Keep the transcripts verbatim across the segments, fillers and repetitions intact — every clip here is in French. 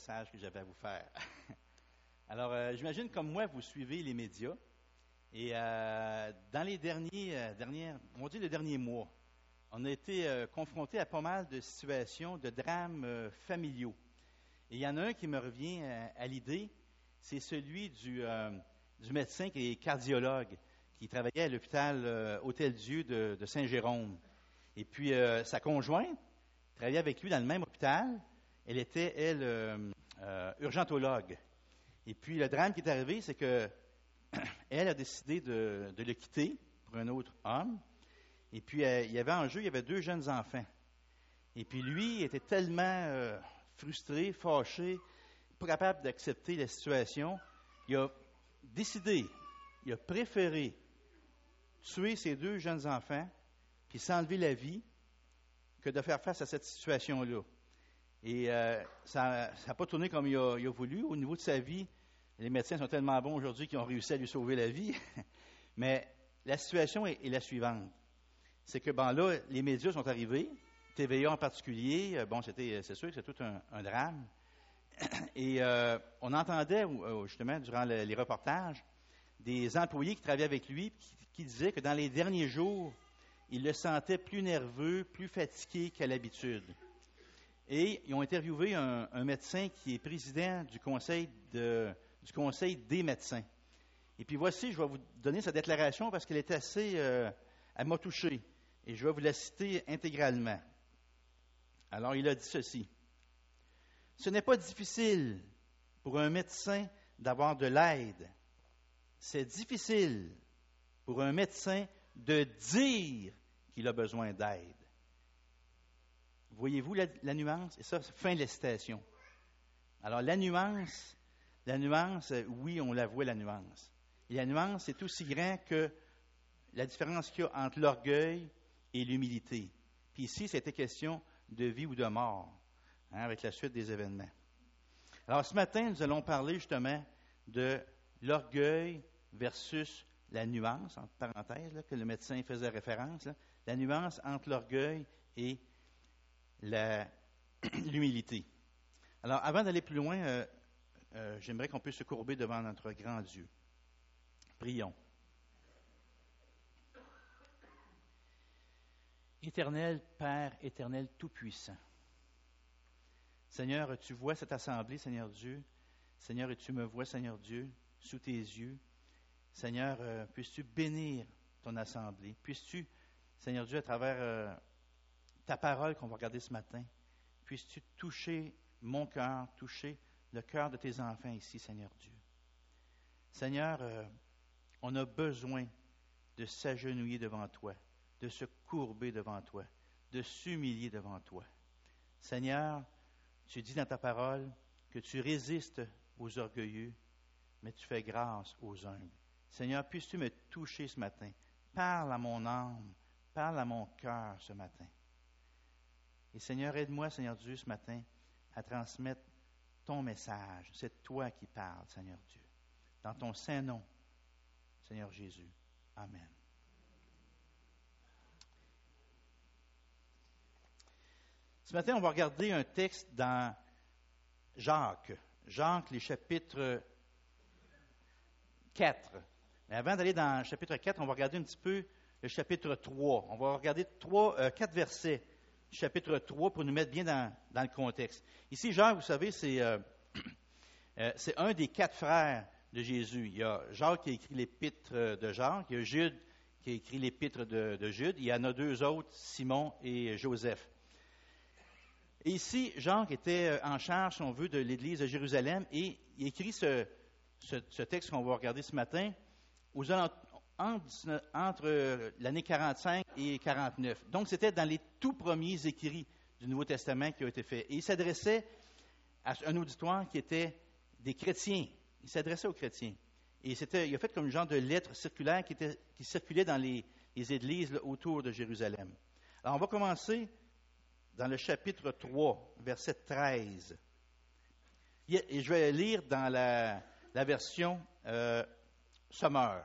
message que j'avais à vous faire. Alors, euh, j'imagine comme moi, vous suivez les médias. Et euh, dans les derniers, euh, dernières, on va dire les derniers mois, on a été euh, confronté à pas mal de situations, de drames euh, familiaux. Et il y en a un qui me revient euh, à l'idée, c'est celui du, euh, du médecin qui est cardiologue, qui travaillait à l'hôpital euh, Hôtel-Dieu de, de Saint-Jérôme. Et puis, euh, sa conjointe travaillait avec lui dans le même hôpital. Elle était, elle, euh, euh, urgentologue. Et puis, le drame qui est arrivé, c'est que elle a décidé de, de le quitter pour un autre homme. Et puis, euh, il y avait en jeu, il y avait deux jeunes enfants. Et puis, lui, il était tellement euh, frustré, fâché, pas capable d'accepter la situation. Il a décidé, il a préféré tuer ses deux jeunes enfants, puis s'enlever la vie, que de faire face à cette situation-là. Et euh, ça n'a pas tourné comme il a, il a voulu. Au niveau de sa vie, les médecins sont tellement bons aujourd'hui qu'ils ont réussi à lui sauver la vie. Mais la situation est, est la suivante. C'est que, bon, là, les médias sont arrivés, T V A en particulier. Bon, c'était, c'est sûr que c'est tout un, un drame. Et euh, on entendait, justement, durant le, les reportages, des employés qui travaillaient avec lui qui, qui disaient que dans les derniers jours, il le sentait plus nerveux, plus fatigué qu'à l'habitude. Et ils ont interviewé un, un médecin qui est président du conseil, de, du conseil des médecins. Et puis voici, je vais vous donner sa déclaration parce qu'elle est assez... Euh, elle m'a touché. Et je vais vous la citer intégralement. Alors, il a dit ceci. « Ce n'est pas difficile pour un médecin d'avoir de l'aide. C'est difficile pour un médecin de dire qu'il a besoin d'aide. » Voyez-vous la, la nuance? Et ça, fin de la citation. Alors, la nuance, la nuance, oui, on la voit, la nuance. Et la nuance, c'est aussi grand que la différence qu'il y a entre l'orgueil et l'humilité. Puis ici, c'était question de vie ou de mort, hein, avec la suite des événements. Alors, ce matin, nous allons parler justement de l'orgueil versus la nuance, entre parenthèses, là, que le médecin faisait référence, là, la nuance entre l'orgueil et la, l'humilité. Alors, avant d'aller plus loin, euh, euh, j'aimerais qu'on puisse se courber devant notre grand Dieu. Prions. Éternel Père, éternel Tout-Puissant, Seigneur, tu vois cette assemblée, Seigneur Dieu. Seigneur, et tu me vois, Seigneur Dieu, sous tes yeux. Seigneur, euh, puisses-tu bénir ton assemblée? Puisses-tu, Seigneur Dieu, à travers euh, ta parole qu'on va regarder ce matin, puisses-tu toucher mon cœur, toucher le cœur de tes enfants ici, Seigneur Dieu. Seigneur, euh, on a besoin de s'agenouiller devant toi, de se courber devant toi, de s'humilier devant toi. Seigneur, tu dis dans ta parole que tu résistes aux orgueilleux, mais tu fais grâce aux humbles. Seigneur, puisses-tu me toucher ce matin? Parle à mon âme, parle à mon cœur ce matin. Et Seigneur, aide-moi, Seigneur Dieu, ce matin, à transmettre ton message. C'est toi qui parles, Seigneur Dieu. Dans ton saint nom, Seigneur Jésus. Amen. Ce matin, on va regarder un texte dans Jacques. Jacques, les chapitres quatre. Mais avant d'aller dans le chapitre quatre, on va regarder un petit peu le chapitre trois. On va regarder trois, euh, quatre versets du chapitre trois pour nous mettre bien dans, dans le contexte. Ici, Jacques, vous savez, c'est, euh, euh, c'est un des quatre frères de Jésus. Il y a Jacques qui a écrit l'épître de Jacques, il y a Jude qui a écrit l'épître de, de Jude, il y en a deux autres, Simon et Joseph. Et ici, Jacques était en charge, si on veut, de l'Église de Jérusalem et il écrit ce, ce, ce texte qu'on va regarder ce matin aux alentours, entre, entre l'année quarante-cinq et quarante-neuf. Donc, c'était dans les tout premiers écrits du Nouveau Testament qui ont été faits. Et il s'adressait à un auditoire qui était des chrétiens. Il s'adressait aux chrétiens. Et c'était, il a fait comme un genre de lettre circulaire qui, était, qui circulait dans les, les églises là, autour de Jérusalem. Alors, on va commencer dans le chapitre trois, verset treize. Et je vais lire dans la, la version euh, Sommeur.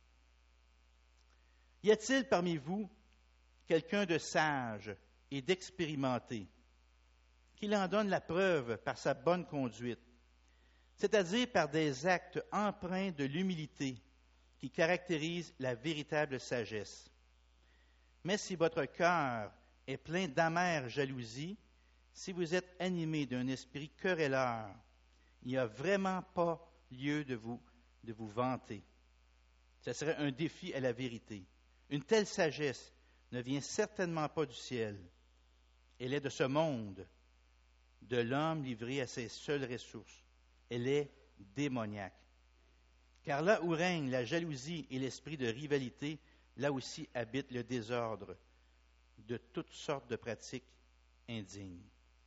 Y a-t-il parmi vous quelqu'un de sage et d'expérimenté? qu'il en donne la preuve par sa bonne conduite, c'est-à-dire par des actes empreints de l'humilité qui caractérisent la véritable sagesse. Mais si votre cœur est plein d'amère jalousie, si vous êtes animé d'un esprit querelleur, il n'y a vraiment pas lieu de vous, de vous vanter. Ce serait un défi à la vérité. Une telle sagesse ne vient certainement pas du ciel. Elle est de ce monde, de l'homme livré à ses seules ressources. Elle est démoniaque. Car là où règne la jalousie et l'esprit de rivalité, là aussi habite le désordre de toutes sortes de pratiques indignes.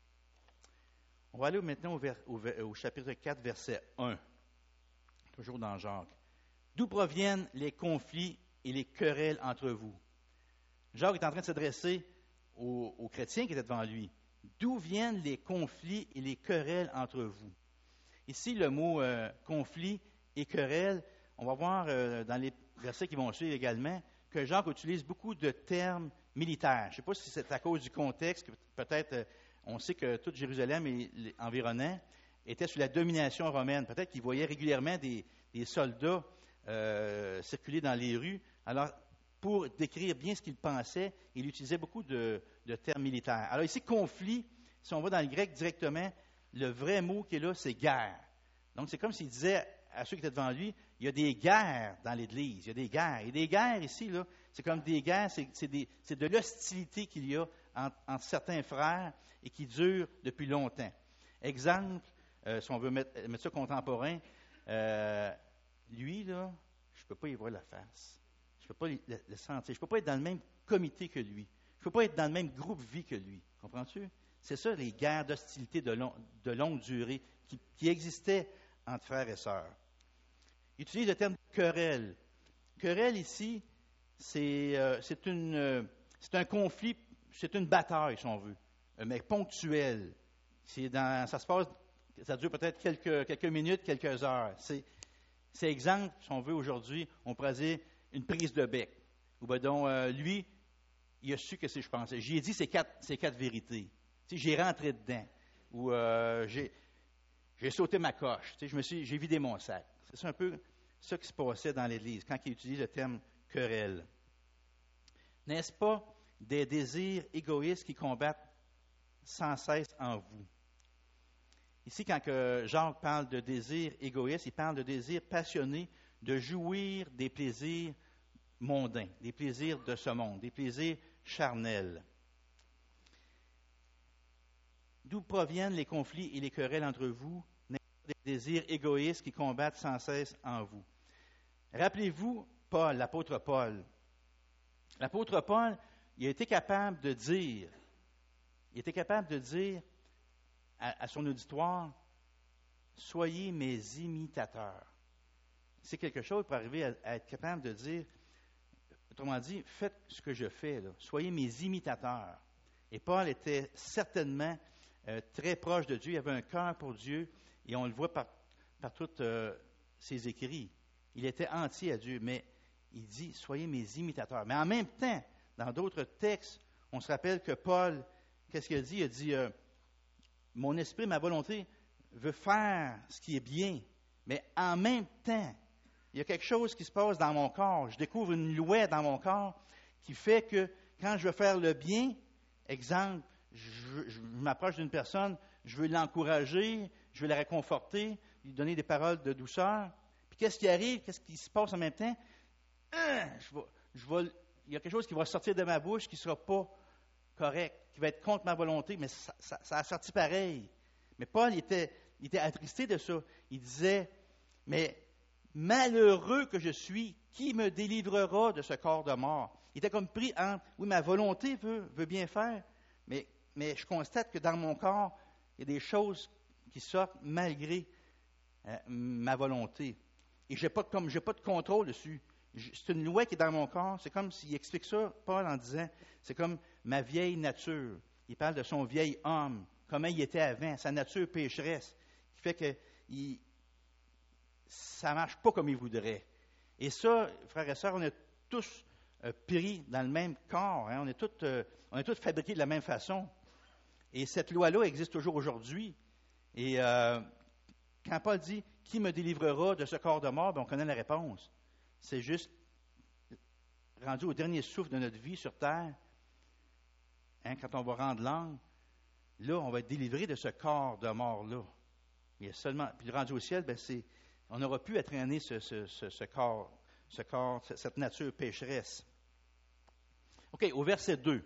On va aller maintenant au, ver, au, au chapitre quatre, verset un, toujours dans Jacques. D'où proviennent les conflits et les querelles entre vous? Jacques est en train de s'adresser aux, aux chrétiens qui étaient devant lui. D'où viennent les conflits et les querelles entre vous? Ici, le mot euh, conflit et querelle, on va voir euh, dans les versets qui vont suivre également que Jacques utilise beaucoup de termes militaires. Je ne sais pas si c'est à cause du contexte, que peut-être euh, on sait que toute Jérusalem et les environnants étaient sous la domination romaine. Peut-être qu'il voyait régulièrement des, des soldats euh, circuler dans les rues. Alors, pour décrire bien ce qu'il pensait, il utilisait beaucoup de, de termes militaires. Alors ici, conflit, si on va dans le grec directement, le vrai mot qui est là, c'est guerre. Donc, c'est comme s'il disait à ceux qui étaient devant lui, il y a des guerres dans l'Église, il y a des guerres. Et des guerres ici, là, c'est comme des guerres, c'est, c'est, des, c'est de l'hostilité qu'il y a entre, entre certains frères et qui dure depuis longtemps. Exemple, euh, si on veut mettre, mettre ça contemporain, euh, lui, là, je ne peux pas y voir la face. Je ne peux pas le, le sentir. Je ne peux pas être dans le même comité que lui. Je ne peux pas être dans le même groupe vie que lui. Comprends-tu? C'est ça, les guerres d'hostilité de, long, de longue durée qui, qui existaient entre frères et sœurs. Il utilise le terme querelle. Querelle ici, c'est, euh, c'est, une, euh, c'est un conflit, c'est une bataille, si on veut, mais ponctuelle. C'est dans, ça se passe, ça dure peut-être quelques, quelques minutes, quelques heures. C'est, c'est exemple, si on veut, aujourd'hui, on pourrait dire une prise de bec. Ou bien donc, euh, lui, il a su que c'est, je pensais. J'y ai dit ces quatre, ces quatre vérités. Tu sais, j'ai rentré dedans. Ou euh, j'ai, j'ai sauté ma coche. Tu sais, je me suis, j'ai vidé mon sac. C'est un peu ça qui se passait dans l'Église quand il utilise le terme querelle. N'est-ce pas des désirs égoïstes qui combattent sans cesse en vous? Ici, quand que Jacques parle de désirs égoïstes, il parle de désirs passionnés de jouir des plaisirs mondains, des plaisirs de ce monde, des plaisirs charnels. D'où proviennent les conflits et les querelles entre vous? Des désirs égoïstes qui combattent sans cesse en vous. Rappelez-vous Paul, l'apôtre Paul. L'apôtre Paul, il a été capable de dire, il était capable de dire à, à son auditoire, soyez mes imitateurs. C'est quelque chose pour arriver à, à être capable de dire, autrement dit, faites ce que je fais, là. Soyez mes imitateurs. Et Paul était certainement euh, très proche de Dieu, il avait un cœur pour Dieu, et on le voit par, par tous euh, ses écrits. Il était entier à Dieu, mais il dit, soyez mes imitateurs. Mais en même temps, dans d'autres textes, on se rappelle que Paul, qu'est-ce qu'il a dit? Il a dit, euh, mon esprit, ma volonté veut faire ce qui est bien, mais en même temps, il y a quelque chose qui se passe dans mon corps. Je découvre une loi dans mon corps qui fait que quand je veux faire le bien, exemple, je, je m'approche d'une personne, je veux l'encourager, je veux la réconforter, lui donner des paroles de douceur. Puis qu'est-ce qui arrive? Qu'est-ce qui se passe en même temps? Hein, je vais, je vais, il y a quelque chose qui va sortir de ma bouche qui ne sera pas correct, qui va être contre ma volonté, mais ça, ça, ça a sorti pareil. Mais Paul, il était, il était attristé de ça. Il disait, mais malheureux que je suis, qui me délivrera de ce corps de mort? Il était comme pris entre, oui, ma volonté veut, veut bien faire, mais, mais je constate que dans mon corps, il y a des choses qui sortent malgré euh, ma volonté. Et je n'ai pas, comme, j'ai pas de contrôle dessus. Je, c'est une loi qui est dans mon corps. C'est comme s'il explique ça, Paul, en disant, c'est comme ma vieille nature. Il parle de son vieil homme, comment il était avant, sa nature pécheresse, qui fait que il, ça ne marche pas comme il voudrait. Et ça, frères et sœurs, on est tous euh, pris dans le même corps. Hein? On est tous, euh, on est tous fabriqués de la même façon. Et cette loi-là existe toujours aujourd'hui. Et euh, quand Paul dit « Qui me délivrera de ce corps de mort », bien, on connaît la réponse. C'est juste rendu au dernier souffle de notre vie sur terre, hein, quand on va rendre l'âme, là, on va être délivré de ce corps de mort-là. Il y a seulement, puis rendu au ciel, bien, c'est, on n'aura plus à traîner ce, ce, ce, ce corps, ce corps, cette nature pécheresse. OK, au verset deux.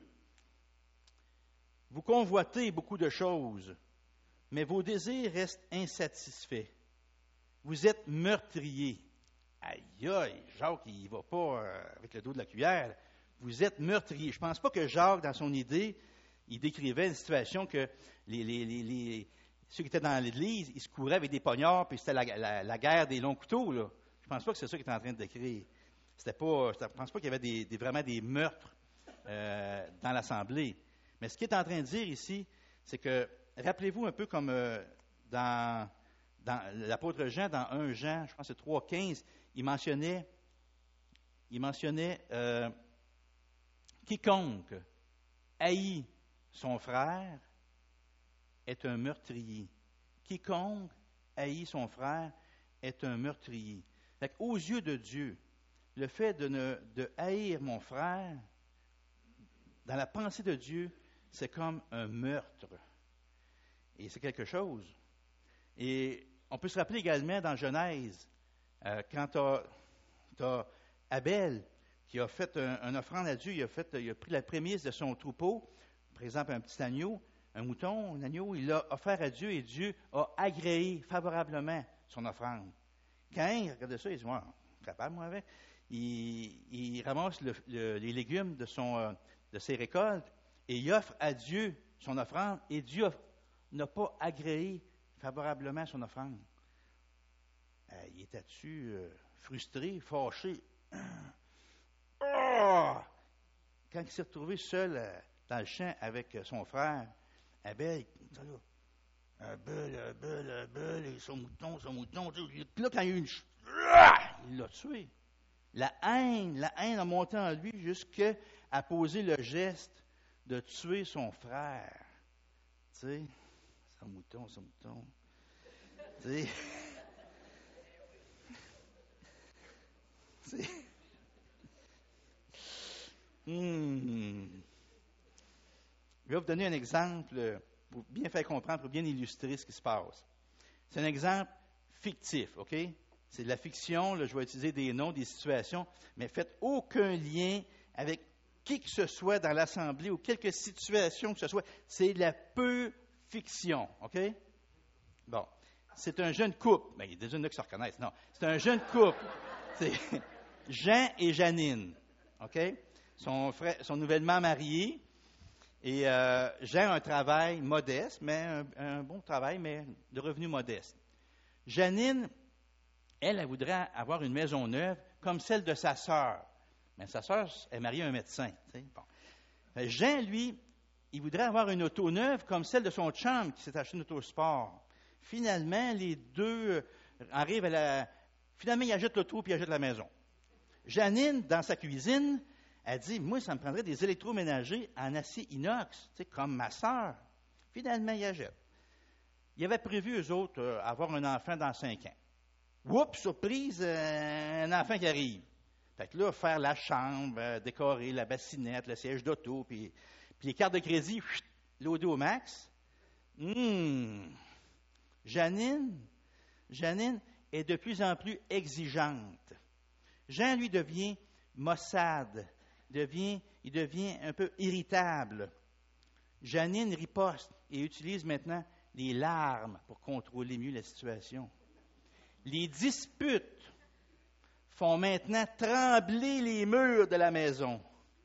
Vous convoitez beaucoup de choses, mais vos désirs restent insatisfaits. Vous êtes meurtriers. Aïe, aïe, Jacques, il ne va pas euh, avec le dos de la cuillère. Vous êtes meurtriers. Je ne pense pas que Jacques, dans son idée, il décrivait une situation que les, les, les, les, ceux qui étaient dans l'Église, ils se couraient avec des poignards, puis c'était la, la, la guerre des longs couteaux, là. Je ne pense pas que c'est ça qu'il était en train de décrire. C'était pas, je ne pense pas qu'il y avait des, des, vraiment des meurtres euh, dans l'Assemblée. Mais ce qu'il est en train de dire ici, c'est que, rappelez-vous un peu comme euh, dans, dans l'apôtre Jean, dans un Jean, je pense que c'est trois quinze, il mentionnait, il mentionnait euh, quiconque haït son frère est un meurtrier. Quiconque haït son frère est un meurtrier. Fait qu'aux yeux de Dieu, le fait de, ne, de haïr mon frère, dans la pensée de Dieu, c'est comme un meurtre. Et c'est quelque chose. Et on peut se rappeler également dans Genèse, euh, quand tu as Abel qui a fait un, un offrande à Dieu, il a, fait, il a pris la prémisse de son troupeau, par exemple un petit agneau, un mouton, un agneau, il l'a offert à Dieu et Dieu a agréé favorablement son offrande. Caïn, regardez ça, il dit, moi, capable, moi, avec. Il, il ramasse le, le, les légumes de, son, euh, de ses récoltes et il offre à Dieu son offrande et Dieu n'a pas agréé favorablement son offrande. Euh, il était-tu euh, frustré, fâché? Oh! Quand il s'est retrouvé seul euh, dans le champ avec euh, son frère, Abel, Abel, Abel, Abel, son mouton, son mouton. Là, quand il y a eu une... Il l'a tué. La haine, la haine a monté en lui jusqu'à poser le geste de tuer son frère. Tu sais, son mouton, son mouton. Tu sais. Tu sais. Hmm. Je vais vous donner un exemple pour bien faire comprendre, pour bien illustrer ce qui se passe. C'est un exemple fictif, OK? C'est de la fiction, là, je vais utiliser des noms, des situations, mais faites aucun lien avec qui que ce soit dans l'Assemblée ou quelque situation que ce soit. C'est de la pure fiction, OK? Bon. C'est un jeune couple. Ben, il y a des jeunes qui se reconnaissent. Non. C'est un jeune couple. C'est Jean et Janine, OK? Sont, frère, sont nouvellement mariés. Et euh, Jean a un travail modeste, mais un, un bon travail, mais de revenus modestes. Janine, elle, elle voudrait avoir une maison neuve comme celle de sa sœur. Mais sa sœur est mariée à un médecin. Tu sais, bon. Jean, lui, il voudrait avoir une auto neuve comme celle de son chum qui s'est acheté une auto sport. Finalement, les deux arrivent à la... Finalement, il achète l'auto puis il achète la maison. Janine, dans sa cuisine, elle dit, moi, ça me prendrait des électroménagers en acier inox, tu sais, comme ma sœur. Finalement, il achète. Il avait prévu, eux autres, euh, avoir un enfant dans cinq ans. Oups, surprise, euh, un enfant qui arrive. Fait que là, faire la chambre, euh, décorer la bassinette, le siège d'auto, puis, puis les cartes de crédit, loadées au max. Hum. Janine, Janine est de plus en plus exigeante. Jean, lui, devient maussade, devient, il devient un peu irritable. Janine riposte et utilise maintenant les larmes pour contrôler mieux la situation. Les disputes font maintenant trembler les murs de la maison.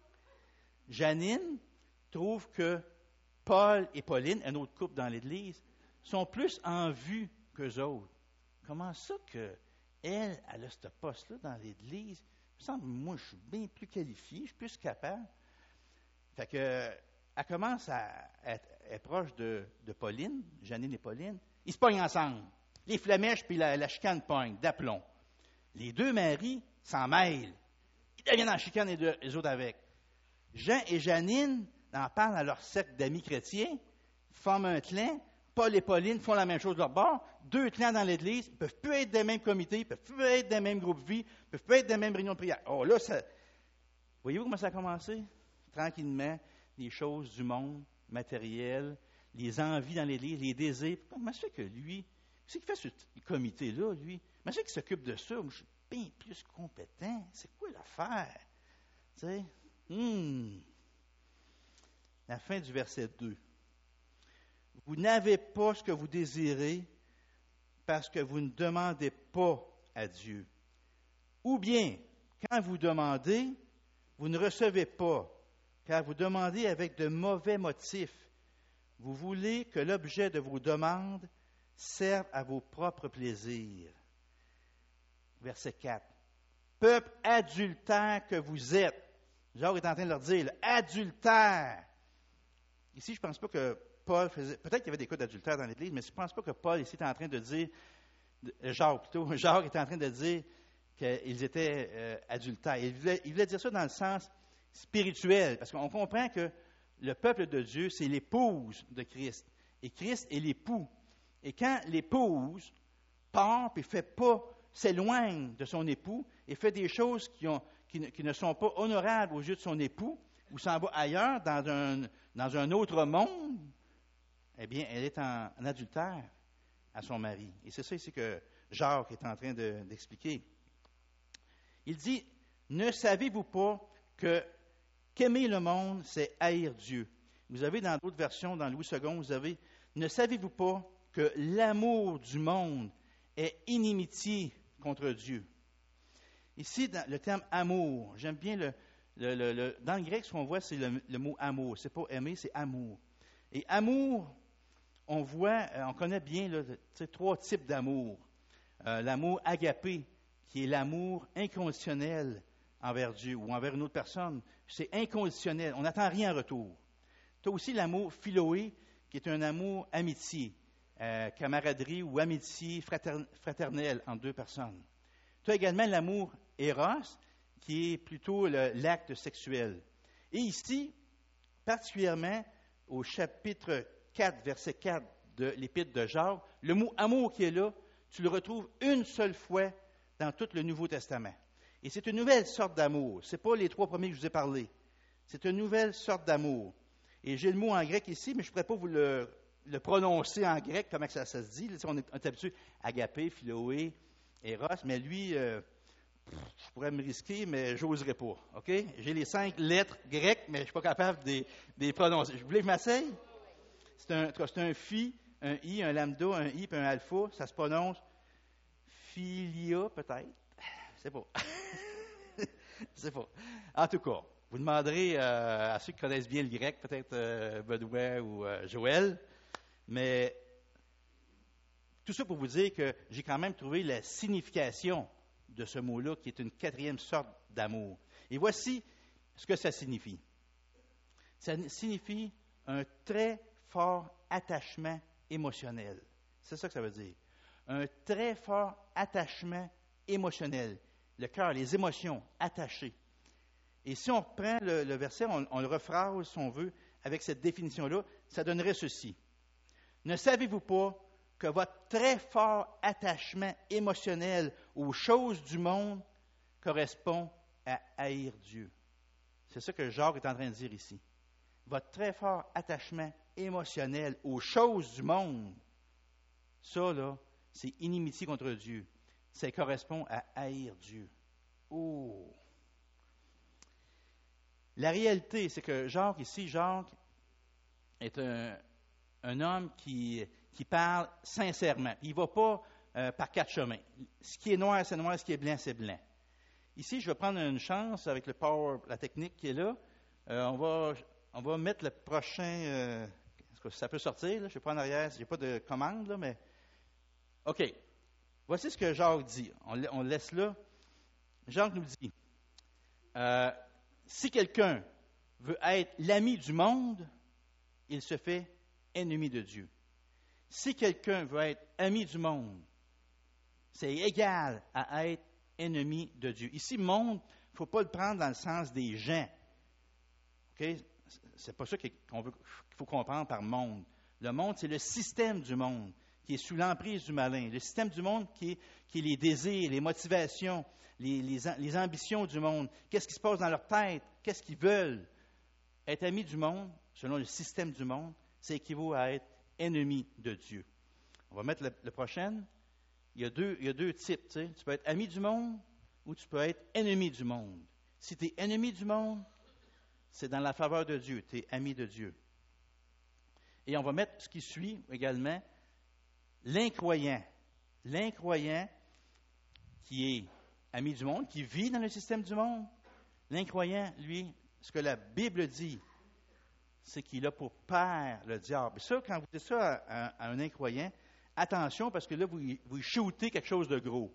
Janine trouve que Paul et Pauline, un autre couple dans l'Église, sont plus en vue qu'eux autres. Comment ça que elle, elle a ce poste-là dans l'Église? Il me semble, moi, je suis bien plus qualifié, je suis plus capable. Fait que, elle commence à être, être proche de, de Pauline, Janine et Pauline. Ils se pognent ensemble. Les flamèches puis la, la chicane pogne, d'aplomb. Les deux maris s'en mêlent. Ils deviennent en chicane les, deux, les autres avec. Jean et Janine en parlent à leur cercle d'amis chrétiens. forment un clan. Paul et Pauline font la même chose de leur bord. Deux clans dans l'Église, ils ne peuvent plus être des mêmes comités, ils ne peuvent plus être des mêmes groupes de vie, ils ne peuvent plus être des mêmes réunions de prière. Oh là, ça... Voyez-vous comment ça a commencé? Tranquillement, les choses du monde, matérielles, les envies dans l'Église, les désirs. Comment ça fait que lui, qu'est-ce qu'il fait ce comité-là, lui? Comment ça fait qu'il s'occupe de ça? Moi, je suis bien plus compétent. C'est quoi l'affaire? Tu sais? Hum. La fin du verset deux. Vous n'avez pas ce que vous désirez parce que vous ne demandez pas à Dieu. Ou bien, quand vous demandez, vous ne recevez pas, car vous demandez avec de mauvais motifs. Vous voulez que l'objet de vos demandes serve à vos propres plaisirs. Verset quatre. Peuple adultère que vous êtes. Jacques est en train de leur dire, là, adultère. Ici, je ne pense pas que Paul faisait, peut-être qu'il y avait des cas d'adultère dans l'Église, mais je ne pense pas que Paul ici est en train de dire, Jacques plutôt, Jacques est en train de dire qu'ils étaient euh, adultères. Il voulait, il voulait dire ça dans le sens spirituel, parce qu'on comprend que le peuple de Dieu, c'est l'épouse de Christ. Et Christ est l'époux. Et quand l'épouse part et ne fait pas, s'éloigne de son époux et fait des choses qui, ont, qui, ne, qui ne sont pas honorables aux yeux de son époux, ou s'en va ailleurs, dans un, dans un autre monde, eh bien, elle est en, en adultère à son mari. Et c'est ça ici que Jacques est en train de, d'expliquer. Il dit, ne savez-vous pas que qu'aimer le monde, c'est haïr Dieu? Vous avez dans d'autres versions, dans Louis second, vous avez, ne savez-vous pas que l'amour du monde est inimitié contre Dieu? Ici, dans le terme amour, j'aime bien le, le, le, le dans le grec, ce qu'on voit, c'est le, le mot amour. C'est pas aimer, c'est amour. Et amour, on voit, on connaît bien là, trois types d'amour. Euh, l'amour agapé, qui est l'amour inconditionnel envers Dieu ou envers une autre personne. C'est inconditionnel. On n'attend rien en retour. Tu as aussi l'amour philoé, qui est un amour amitié, euh, camaraderie ou amitié frater- fraternelle entre deux personnes. Tu as également l'amour éros, qui est plutôt le, l'acte sexuel. Et ici, particulièrement au chapitre quatre, verset quatre de l'Épître de Jacques, le mot amour qui est là, tu le retrouves une seule fois dans tout le Nouveau Testament. Et c'est une nouvelle sorte d'amour. Ce n'est pas les trois premiers que je vous ai parlé. C'est une nouvelle sorte d'amour. Et j'ai le mot en grec ici, mais je ne pourrais pas vous le, le prononcer en grec, comment ça, ça se dit. Là, on, est, on est habitué agapé, philoé, éros, mais lui, euh, je pourrais me risquer, mais je n'oserais pas. OK? J'ai les cinq lettres grecques, mais je ne suis pas capable de, de les prononcer. Vous voulez que je m'asseye? C'est un, c'est un phi, un i, un lambda, un i, puis un alpha. Ça se prononce philia, peut-être. C'est pas. C'est pas. En tout cas, vous demanderez euh, à ceux qui connaissent bien le grec, peut-être euh, Benoît ou euh, Joël, mais tout ça pour vous dire que j'ai quand même trouvé la signification de ce mot-là, qui est une quatrième sorte d'amour. Et voici ce que ça signifie. Ça signifie un très fort attachement émotionnel. C'est ça que ça veut dire. Un très fort attachement émotionnel. Le cœur, les émotions attachées. Et si on reprend le, le verset, on, on le rephrase, si on veut, avec cette définition-là, ça donnerait ceci. Ne savez-vous pas que votre très fort attachement émotionnel aux choses du monde correspond à haïr Dieu? C'est ça que Jacques est en train de dire ici. Votre très fort attachement émotionnel aux choses du monde, ça, là, c'est inimitié contre Dieu. Ça correspond à haïr Dieu. Oh! La réalité, c'est que Jacques, ici, Jacques est un, un homme qui, qui parle sincèrement. Il ne va pas euh, par quatre chemins. Ce qui est noir, c'est noir. Ce qui est blanc, c'est blanc. Ici, je vais prendre une chance avec le power, la technique qui est là. Euh, on, va, on va mettre le prochain... Euh, ça peut sortir, là, je ne suis pas en arrière, je n'ai pas de commande, là, mais... OK. Voici ce que Jacques dit. On, on le laisse là. Jacques nous dit, euh, si quelqu'un veut être l'ami du monde, il se fait ennemi de Dieu. Si quelqu'un veut être ami du monde, c'est égal à être ennemi de Dieu. Ici, monde, il ne faut pas le prendre dans le sens des gens. OK? C'est pas ça qu'on veut, qu'il faut comprendre par monde. Le monde, c'est le système du monde qui est sous l'emprise du malin. Le système du monde qui est, qui est les désirs, les motivations, les, les, les ambitions du monde. Qu'est-ce qui se passe dans leur tête? Qu'est-ce qu'ils veulent? Être ami du monde, selon le système du monde, ça équivaut à être ennemi de Dieu. On va mettre le, le prochain. Il y a deux, il y a deux types. Tu sais. Tu peux être ami du monde ou tu peux être ennemi du monde. Si tu es ennemi du monde, c'est dans la faveur de Dieu. Tu es ami de Dieu. Et on va mettre ce qui suit également, l'incroyant. L'incroyant qui est ami du monde, qui vit dans le système du monde. L'incroyant, lui, ce que la Bible dit, c'est qu'il a pour père le diable. Et ça, quand vous dites ça à, à, à un incroyant, attention, parce que là, vous, vous shootez quelque chose de gros.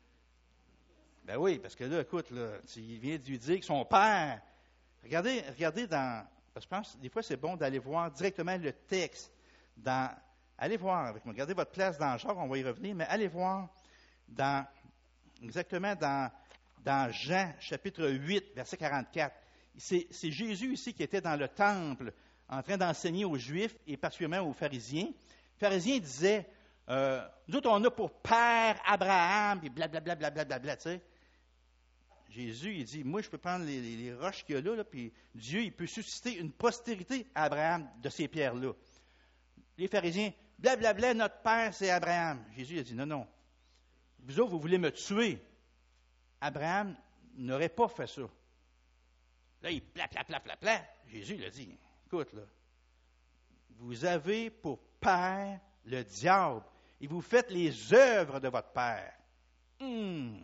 Ben oui, parce que là, écoute, là, il vient de lui dire que son père... Regardez, regardez dans... Parce que je pense, des fois, c'est bon d'aller voir directement le texte. Dans, allez voir avec moi. Regardez votre place dans le genre, on va y revenir, mais allez voir dans, exactement dans, dans Jean, chapitre huit, verset quarante-quatre. C'est, c'est Jésus ici qui était dans le temple en train d'enseigner aux Juifs et particulièrement aux pharisiens. Les pharisiens disaient, euh, nous autres, on a pour père Abraham, puis blablabla, blablabla, bla, tu sais. Jésus, il dit, moi, je peux prendre les, les, les roches qu'il y a là, là, puis Dieu, il peut susciter une postérité à Abraham de ces pierres-là. Les pharisiens, blablabla, notre père, c'est Abraham. Jésus a dit, non, non. Vous autres, vous voulez me tuer. Abraham n'aurait pas fait ça. Là, il pla, pla, pla, pla, pla. Jésus l'a dit, écoute, là, vous avez pour père le diable, et vous faites les œuvres de votre père. Hum.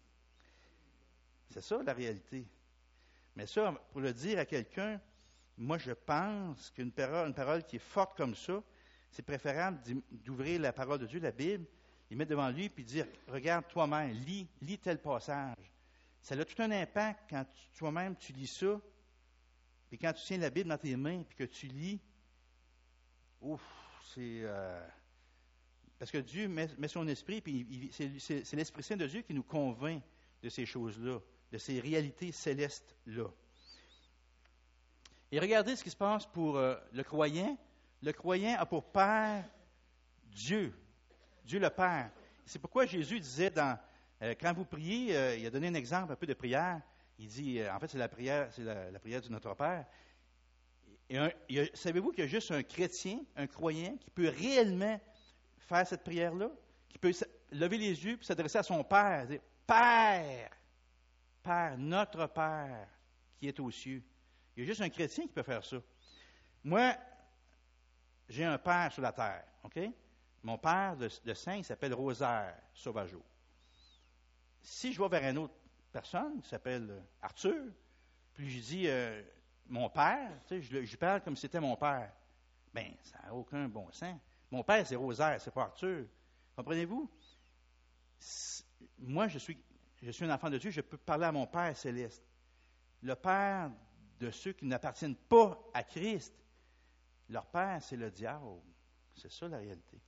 C'est ça, la réalité. Mais ça, pour le dire à quelqu'un, moi, je pense qu'une parole, une parole qui est forte comme ça, c'est préférable d'ouvrir la parole de Dieu, la Bible, et mettre devant lui, puis dire, regarde toi-même, lis, lis tel passage. Ça a tout un impact quand tu, toi-même, tu lis ça, puis quand tu tiens la Bible dans tes mains, puis que tu lis, ouf, c'est... Euh, parce que Dieu met, met son esprit, puis il, c'est, c'est, c'est l'Esprit Saint de Dieu qui nous convainc de ces choses-là, de ces réalités célestes-là. Et regardez ce qui se passe pour euh, le croyant. Le croyant a pour père Dieu, Dieu le Père. C'est pourquoi Jésus disait, dans, euh, quand vous priez, euh, il a donné un exemple un peu de prière. Il dit, euh, en fait, c'est la prière, c'est la, la prière du Notre Père. Et un, il y a, savez-vous qu'il y a juste un chrétien, un croyant, qui peut réellement faire cette prière-là, qui peut lever les yeux et s'adresser à son Père, dire, Père, Père, notre Père qui est aux cieux. Il y a juste un chrétien qui peut faire ça. Moi, j'ai un père sur la terre, OK? Mon père de, de saint, il s'appelle Rosaire Sauvageau. Si je vais vers une autre personne qui s'appelle Arthur, puis je dis euh, mon père, tu sais, je, je lui parle comme si c'était mon père, bien, ça n'a aucun bon sens. Mon père, c'est Rosaire, c'est pas Arthur. Comprenez-vous? Moi, je suis, je suis un enfant de Dieu, je peux parler à mon Père céleste. Le Père de ceux qui n'appartiennent pas à Christ, leur Père, c'est le diable. C'est ça la réalité.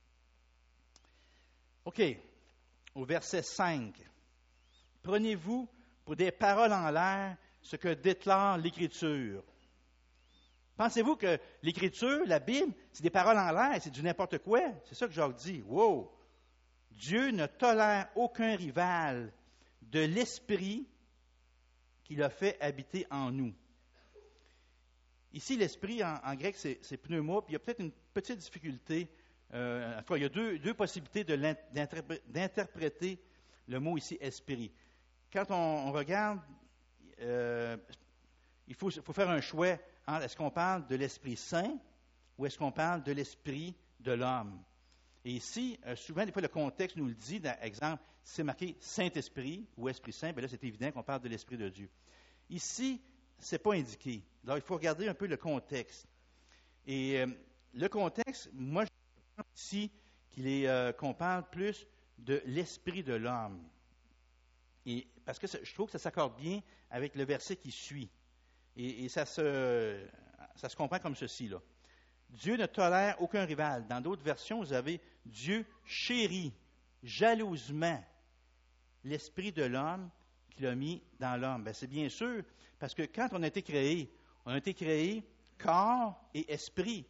OK. Au verset cinq. Prenez-vous pour des paroles en l'air ce que déclare l'Écriture. Pensez-vous que l'Écriture, la Bible, c'est des paroles en l'air, c'est du n'importe quoi? C'est ça que Jacques dit. Wow! Dieu ne tolère aucun rival de l'Esprit qu'il a fait habiter en nous. Ici, l'Esprit, en, en grec, c'est, c'est pneuma, puis il y a peut-être une petite difficulté. Euh, en tout cas, il y a deux, deux possibilités de d'interpr- d'interpréter le mot ici, Esprit. Quand on, on regarde, euh, il faut, faut faire un choix. Hein, est-ce qu'on parle de l'Esprit Saint ou est-ce qu'on parle de l'Esprit de l'homme? Et ici, euh, souvent, des fois, le contexte nous le dit. Dans exemple, si c'est marqué Saint-Esprit ou Esprit Saint, bien là, c'est évident qu'on parle de l'Esprit de Dieu. Ici, ce n'est pas indiqué. Alors, il faut regarder un peu le contexte. Et euh, le contexte, moi, je pense ici qu'il est, euh, qu'on parle plus de l'Esprit de l'homme. Et, parce que ça, je trouve que ça s'accorde bien avec le verset qui suit. Et, et ça, se, ça se comprend comme ceci, là. Dieu ne tolère aucun rival. Dans d'autres versions, vous avez Dieu chérit jalousement l'esprit de l'homme qu'il a mis dans l'homme. Bien, c'est bien sûr, parce que quand on a été créé, on a été créé corps et esprit.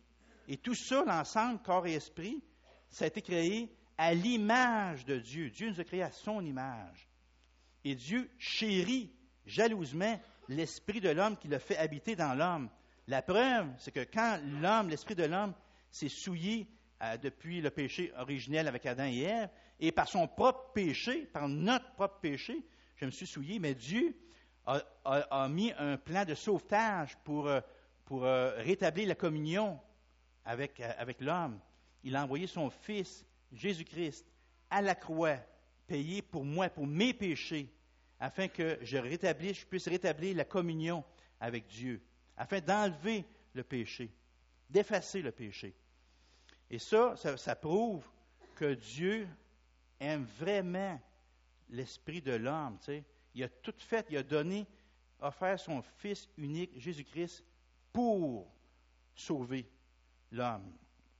Et tout ça, l'ensemble, corps et esprit, ça a été créé à l'image de Dieu. Dieu nous a créés à son image. Et Dieu chérit jalousement l'esprit de l'homme qui le fait habiter dans l'homme. La preuve, c'est que quand l'homme, l'esprit de l'homme, s'est souillé euh, depuis le péché originel avec Adam et Ève, et par son propre péché, par notre propre péché, je me suis souillé, mais Dieu a, a, a mis un plan de sauvetage pour, euh, pour euh, rétablir la communion avec, euh, avec l'homme. Il a envoyé son Fils, Jésus-Christ, à la croix, payé pour moi, pour mes péchés, afin que je rétablisse, je puisse rétablir la communion avec Dieu, afin d'enlever le péché, d'effacer le péché. Et ça, ça, ça prouve que Dieu aime vraiment l'esprit de l'homme. Tu sais. Il a tout fait, il a donné, offert son Fils unique, Jésus-Christ, pour sauver l'homme.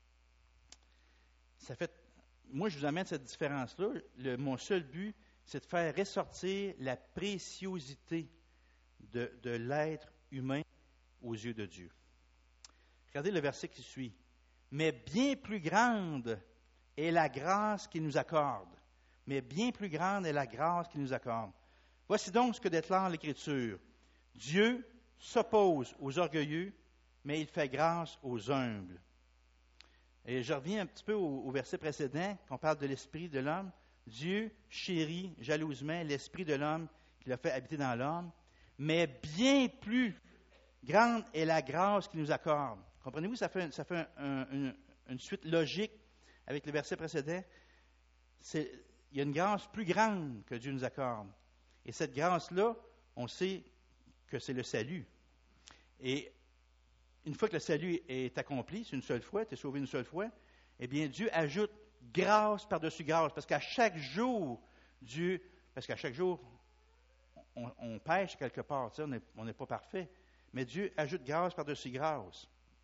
Ça fait, moi, je vous amène cette différence-là. Le, mon seul but, c'est de faire ressortir la préciosité de, de l'être humain aux yeux de Dieu. Regardez le verset qui suit. Mais bien plus grande est la grâce qu'il nous accorde. Mais bien plus grande est la grâce qu'il nous accorde. Voici donc ce que déclare l'Écriture. Dieu s'oppose aux orgueilleux, mais il fait grâce aux humbles. Et je reviens un petit peu au, au verset précédent, qu'on parle de l'esprit de l'homme. Dieu chérit jalousement l'esprit de l'homme qu'il a fait habiter dans l'homme, mais bien plus grande est la grâce qu'il nous accorde. Comprenez-vous, ça fait, ça fait un, un, une, une suite logique avec le verset précédent. C'est, il y a une grâce plus grande que Dieu nous accorde. Et cette grâce-là, on sait que c'est le salut. Et une fois que le salut est accompli, c'est une seule fois, tu es sauvé une seule fois, eh bien, Dieu ajoute grâce par-dessus grâce. Parce qu'à chaque jour, Dieu, parce qu'à chaque jour, on, on pêche quelque part, tu sais, on n'est pas parfait. Mais Dieu ajoute grâce par-dessus grâce.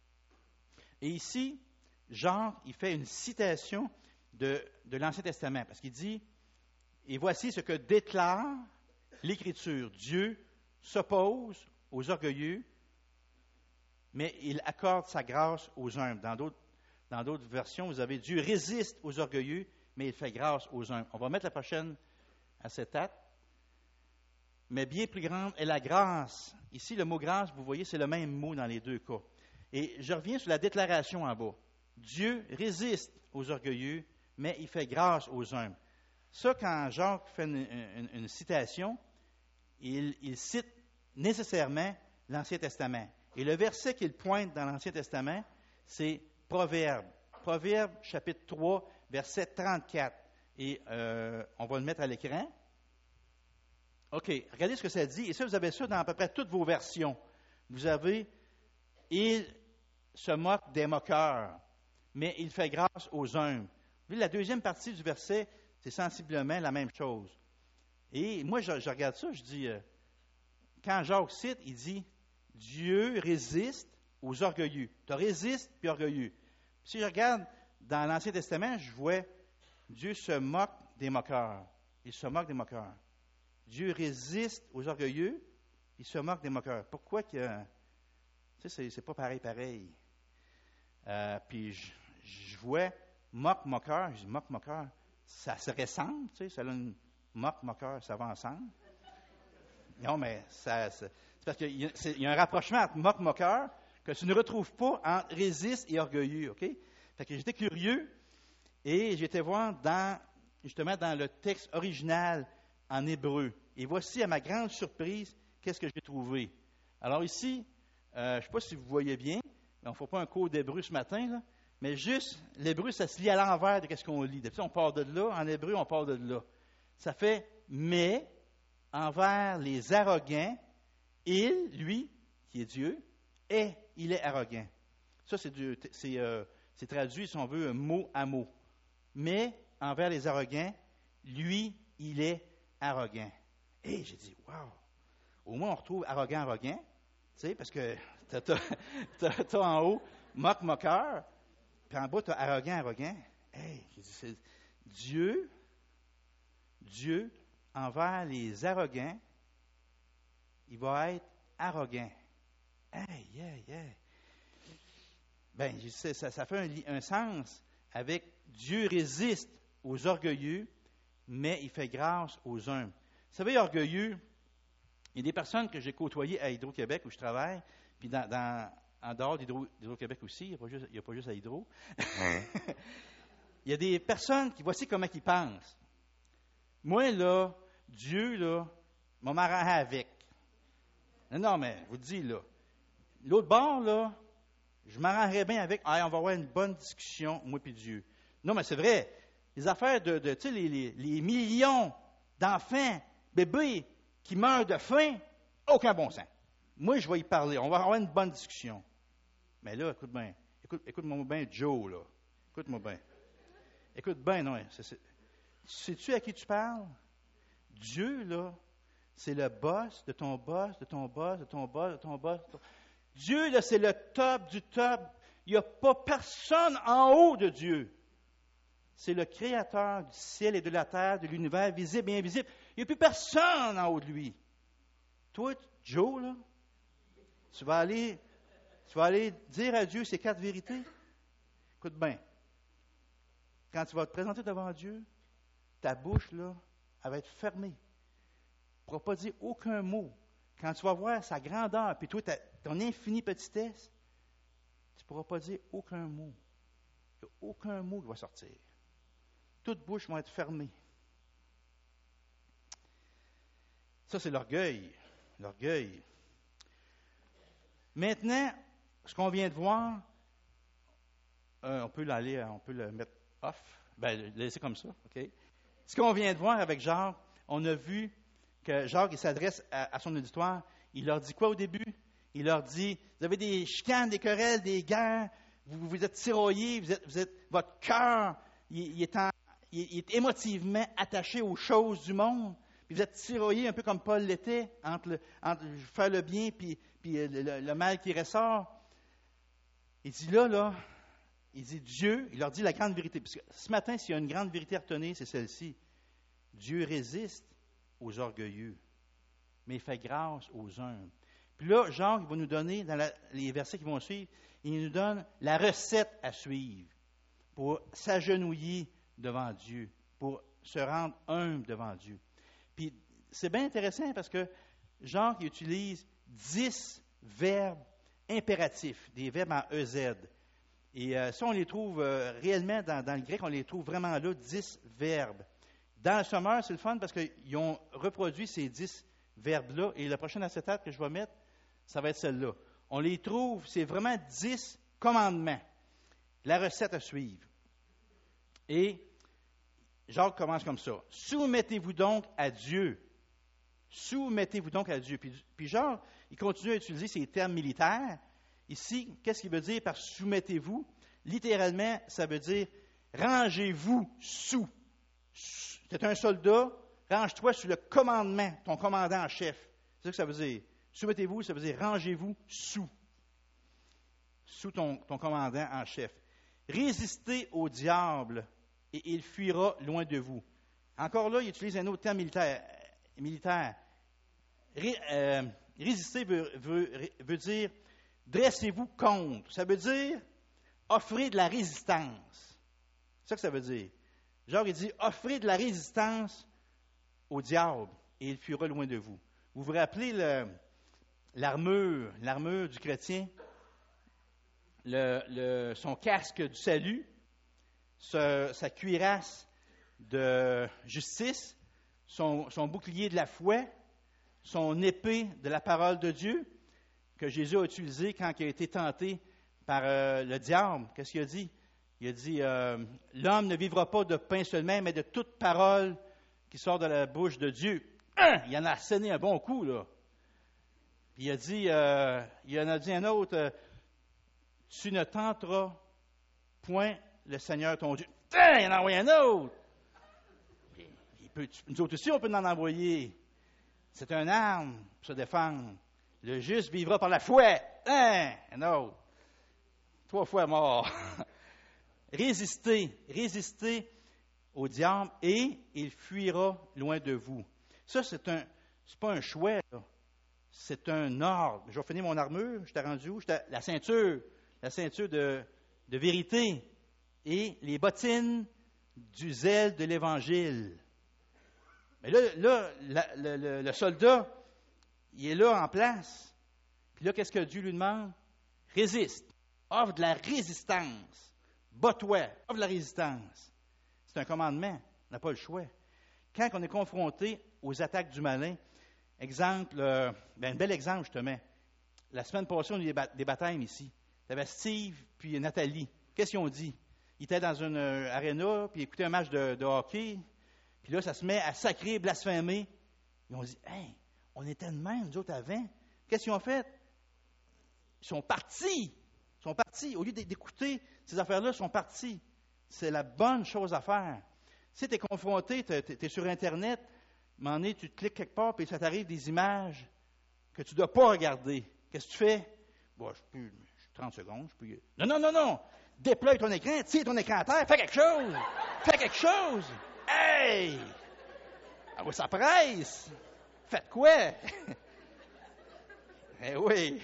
Et ici, Jean, il fait une citation de, de l'Ancien Testament, parce qu'il dit, et voici ce que déclare l'Écriture. Dieu s'oppose aux orgueilleux, mais il accorde sa grâce aux humbles. Dans d'autres, dans d'autres versions, vous avez Dieu résiste aux orgueilleux, mais il fait grâce aux humbles. On va mettre la prochaine à cet acte. Mais bien plus grande est la grâce. Ici, le mot grâce, vous voyez, c'est le même mot dans les deux cas. Et je reviens sur la déclaration en bas. Dieu résiste aux orgueilleux, mais il fait grâce aux humbles. Ça, quand Jacques fait une, une, une citation, il, il cite nécessairement l'Ancien Testament. Et le verset qu'il pointe dans l'Ancien Testament, c'est Proverbe. Proverbe, chapitre trois, verset trente-quatre. Et euh, on va le mettre à l'écran. OK, regardez ce que ça dit. Et ça, vous avez ça dans à peu près toutes vos versions. Vous avez « Il se moque des moqueurs, mais il fait grâce aux humbles ». Vous voyez, la deuxième partie du verset, c'est sensiblement la même chose. Et moi, je, je regarde ça, je dis, euh, quand Jacques cite, il dit « Dieu résiste aux orgueilleux ». Tu résistes puis orgueilleux. Si je regarde dans l'Ancien Testament, je vois « Dieu se moque des moqueurs ». Il se moque des moqueurs. Dieu résiste aux orgueilleux, il se moque des moqueurs. Pourquoi que... Tu sais, c'est, c'est pas pareil, pareil. Euh, puis je, je vois moque, moqueur, je dis moque, moqueur, ça se ressemble, tu sais, ça a une moque, moqueur, ça va ensemble. Non, mais ça, ça c'est parce qu'il y a, c'est, il y a un rapprochement entre moque, moqueur que tu ne retrouves pas entre résiste et orgueilleux, OK? Fait que j'étais curieux et j'étais voir dans, justement, dans le texte original en hébreu. Et voici, à ma grande surprise, qu'est-ce que j'ai trouvé. Alors ici, euh, je ne sais pas si vous voyez bien, mais on ne fait pas un cours d'hébreu ce matin, là, mais juste, l'hébreu, ça se lit à l'envers de ce qu'on lit. D'habitude, on part de là, en hébreu, on part de là. Ça fait « mais envers les arrogants, il, lui, qui est Dieu, est, il est arrogant ». Ça, c'est, du, c'est, euh, c'est traduit, si on veut, mot à mot. « Mais envers les arrogants, lui, il est arrogant. » Et j'ai dit, wow! Au moins, on retrouve arrogant, arrogant, tu sais, parce que t'as, t'as, t'as, t'as en haut moque, moqueur, puis en bas, t'as arrogant, arrogant. Hey, j'ai dit, c'est Dieu, Dieu, envers les arrogants, il va être arrogant. Hey, hey, hey! Ben, ça, ça, ça fait un, un sens avec Dieu résiste aux orgueilleux, mais il fait grâce aux humbles. Vous savez, orgueilleux, il y a des personnes que j'ai côtoyées à Hydro-Québec où je travaille, puis dans, dans, en dehors d'Hydro, d'Hydro-Québec aussi, il n'y a, pas juste, il n'y a pas juste à Hydro. Il y a des personnes qui, voici comment ils pensent. Moi, là, Dieu, là, m'a m'arrangé avec. Non, mais, je vous le dis, là, l'autre bord, là, je m'arrangerais bien avec, ah, on va avoir une bonne discussion, moi puis Dieu. Non, mais c'est vrai, les affaires de, de tu sais, les, les, les millions d'enfants, bébés, qui meurent de faim, aucun bon sens. Moi, je vais y parler, on va avoir une bonne discussion. Mais là, écoute bien, écoute, écoute-moi bien, Joe, là. Écoute-moi bien. Écoute bien, non, c'est, c'est, sais-tu à qui tu parles? Dieu, là, c'est le boss de ton boss, de ton boss, de ton boss, de ton boss. De ton... Dieu, là, c'est le top du top. Il n'y a pas personne en haut de Dieu. C'est le créateur du ciel et de la terre, de l'univers visible et invisible. Il n'y a plus personne en haut de lui. Toi, Joe, là, tu vas aller, tu vas aller dire à Dieu ces quatre vérités. Écoute bien. Quand tu vas te présenter devant Dieu, ta bouche, là, elle va être fermée. Tu ne pourras pas dire aucun mot. Quand tu vas voir sa grandeur, puis toi, ta, ton infinie petitesse, tu ne pourras pas dire aucun mot. Il n'y a aucun mot qui va sortir. Toutes bouches vont être fermées. Ça, c'est l'orgueil. L'orgueil. Maintenant, ce qu'on vient de voir, euh, on peut l'aller, on peut le mettre off. Ben, le laisser comme ça, OK? Ce qu'on vient de voir avec Jacques, on a vu que Jacques, il s'adresse à, à son auditoire. Il leur dit quoi au début? Il leur dit, vous avez des chicanes, des querelles, des guerres, vous vous êtes tiraillés, vous êtes, vous êtes, votre cœur, il, il, est en, il, il est émotivement attaché aux choses du monde. Puis vous êtes tiraillés un peu comme Paul l'était, entre, le, entre faire le bien puis, puis le, le, le mal qui ressort. Il dit là, là, il dit Dieu, il leur dit la grande vérité. Parce que ce matin, s'il y a une grande vérité à retenir, c'est celle-ci. Dieu résiste aux orgueilleux, mais il fait grâce aux humbles. Puis là, Jacques, il va nous donner, dans la, les versets qui vont suivre, il nous donne la recette à suivre pour s'agenouiller devant Dieu, pour se rendre humble devant Dieu. Puis c'est bien intéressant parce que Jacques il utilise dix verbes impératifs, des verbes en E Z. Et euh, ça, on les trouve euh, réellement dans, dans le grec, on les trouve vraiment là, dix verbes. Dans le Sommeur, c'est le fun parce qu'ils ont reproduit ces dix verbes-là. Et la prochaine acétate que je vais mettre, ça va être celle-là. On les trouve, c'est vraiment dix commandements. La recette à suivre. Et Jacques commence comme ça. Soumettez-vous donc à Dieu. Soumettez-vous donc à Dieu. Puis, puis Jacques, il continue à utiliser ces termes militaires. Ici, qu'est-ce qu'il veut dire par soumettez-vous? Littéralement, ça veut dire rangez-vous sous. Tu es un soldat, range-toi sous le commandement, ton commandant en chef. C'est ça que ça veut dire. Soumettez-vous, ça veut dire rangez-vous sous. Sous ton, ton commandant en chef. Résistez au diable et il fuira loin de vous. Encore là, il utilise un autre terme militaire. militaire. Ré, euh, résister veut, veut, veut dire dressez-vous contre. Ça veut dire offrez de la résistance. C'est ça que ça veut dire. Genre, il dit offrez de la résistance au diable et il fuira loin de vous. Vous vous rappelez le, l'armure, l'armure du chrétien, le, le, son casque du salut, sa, sa cuirasse de justice, son, son bouclier de la foi, son épée de la parole de Dieu, que Jésus a utilisé quand il a été tenté par euh, le diable. Qu'est-ce qu'il a dit? Il a dit, euh, l'homme ne vivra pas de pain seulement, mais de toute parole qui sort de la bouche de Dieu. Hein! Il en a asséné un bon coup, là. Puis il a dit, euh, il en a dit un autre, euh, tu ne tenteras point le Seigneur ton Dieu. Hein! Il en a envoyé un autre. Il, il peut, nous autres aussi, on peut en envoyer. C'est une arme pour se défendre. Le juste vivra par la foi. Hein? Un autre. Trois fois mort. Résistez, résistez au diable et il fuira loin de vous. Ça, c'est un, c'est pas un choix, là. C'est un ordre. Je vais finir mon armure. Je t'ai rendu où? J'étais, la ceinture. la ceinture de, de vérité et les bottines du zèle de l'Évangile. Mais là, là la, le, le, le soldat, il est là en place. Puis là, qu'est-ce que Dieu lui demande? Résiste. Offre de la résistance. Bats-toi. Offre de la résistance. C'est un commandement. On n'a pas le choix. Quand on est confronté aux attaques du malin, exemple, euh, ben, un bel exemple, justement. La semaine passée, on a eu des, bat- des baptêmes ici. Il y avait Steve puis Nathalie. Qu'est-ce qu'ils ont dit? Ils étaient dans une euh, aréna, puis ils écoutaient un match de, de hockey. Puis là, ça se met à sacrer, blasphémer. Ils ont dit, « Hey, on était de même, nous autres, avant. » Qu'est-ce qu'ils ont fait? Ils sont partis. Ils sont partis. Au lieu d'écouter ces affaires-là, ils sont partis. C'est la bonne chose à faire. Si tu es confronté, tu es sur Internet, à un moment donné, tu cliques quelque part, puis ça t'arrive des images que tu ne dois pas regarder. Qu'est-ce que tu fais? Bon, je peux, trente secondes, je peux... Non, non, non, non! Déploie ton écran, tire ton écran à terre, fais quelque chose! Fais quelque chose! Hey! Ah oui, ça presse! Faites quoi? Eh oui!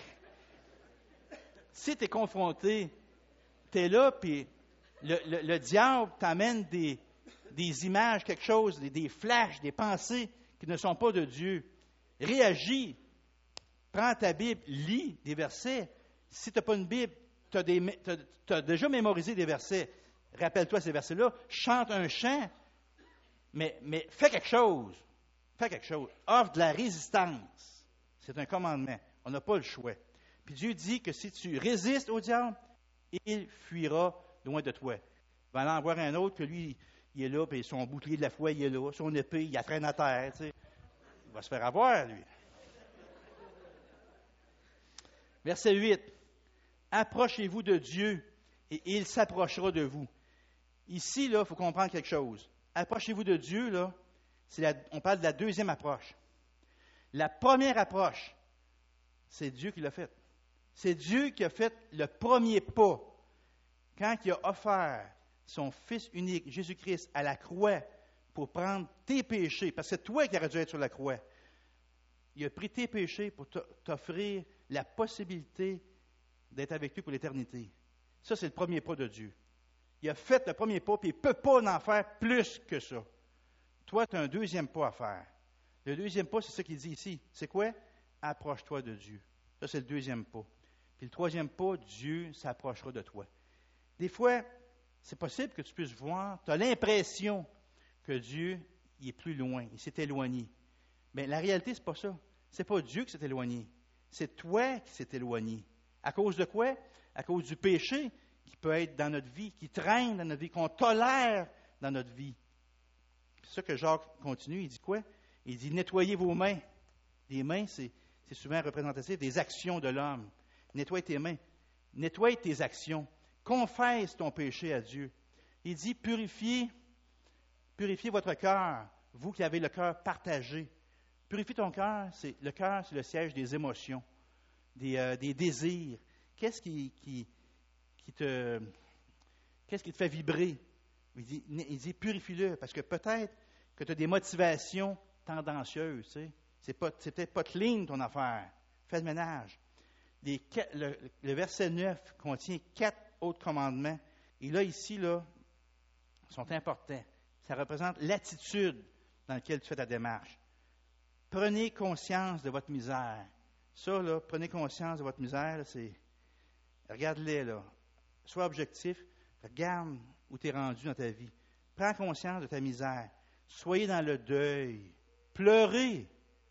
Si tu es confronté, tu es là, puis le, le, le diable t'amène des, des images, quelque chose, des, des flashs, des pensées qui ne sont pas de Dieu. Réagis. Prends ta Bible, lis des versets. Si tu n'as pas une Bible, tu as, as déjà mémorisé des versets. Rappelle-toi ces versets-là. Chante un chant, mais, mais fais quelque chose. Fais quelque chose. Offre de la résistance. C'est un commandement. On n'a pas le choix. Puis Dieu dit que si tu résistes au diable, il fuira loin de toi. Il va aller en voir un autre que lui, il est là, puis son bouclier de la foi, il est là, son épée, il la traîne à terre. Tu sais. Il va se faire avoir, lui. Verset huit. Approchez-vous de Dieu et il s'approchera de vous. Ici, là, il faut comprendre quelque chose. Approchez-vous de Dieu, là, c'est la, on parle de la deuxième approche. La première approche, c'est Dieu qui l'a faite. C'est Dieu qui a fait le premier pas quand il a offert son Fils unique, Jésus-Christ, à la croix pour prendre tes péchés, parce que c'est toi qui aurais dû être sur la croix. Il a pris tes péchés pour t'offrir la possibilité d'être avec lui pour l'éternité. Ça, c'est le premier pas de Dieu. Il a fait le premier pas, puis il ne peut pas en faire plus que ça. Toi, tu as un deuxième pas à faire. Le deuxième pas, c'est ce qu'il dit ici. C'est quoi? Approche-toi de Dieu. Ça, c'est le deuxième pas. Puis le troisième pas, Dieu s'approchera de toi. Des fois, c'est possible que tu puisses voir, tu as l'impression que Dieu il est plus loin, il s'est éloigné. Mais la réalité, ce n'est pas ça. Ce n'est pas Dieu qui s'est éloigné. C'est toi qui s'est éloigné. À cause de quoi? À cause du péché qui peut être dans notre vie, qui traîne dans notre vie, qu'on tolère dans notre vie. C'est ça que Jacques continue. Il dit quoi? Il dit, nettoyez vos mains. Les mains, c'est, c'est souvent représentatif des actions de l'homme. Nettoie tes mains. Nettoie tes actions. Confesse ton péché à Dieu. Il dit, purifiez, purifiez votre cœur, vous qui avez le cœur partagé. Purifier ton cœur, c'est le cœur, c'est le siège des émotions, des, euh, des désirs. Qu'est-ce qui, qui, qui te, qu'est-ce qui te fait vibrer? Il dit, il dit purifie-le, parce que peut-être que tu as des motivations tendancieuses. Tu sais. C'est, pas, c'est peut-être pas clean ton affaire. Fais le ménage. Les, le, le verset neuf contient quatre autres commandements. Et là, ici, là, sont importants. Ça représente l'attitude dans laquelle tu fais ta démarche. Prenez conscience de votre misère. Ça, là, prenez conscience de votre misère, là, c'est... Regarde-les, là. Sois objectif. Regarde où tu es rendu dans ta vie. Prends conscience de ta misère. Soyez dans le deuil. Pleurez.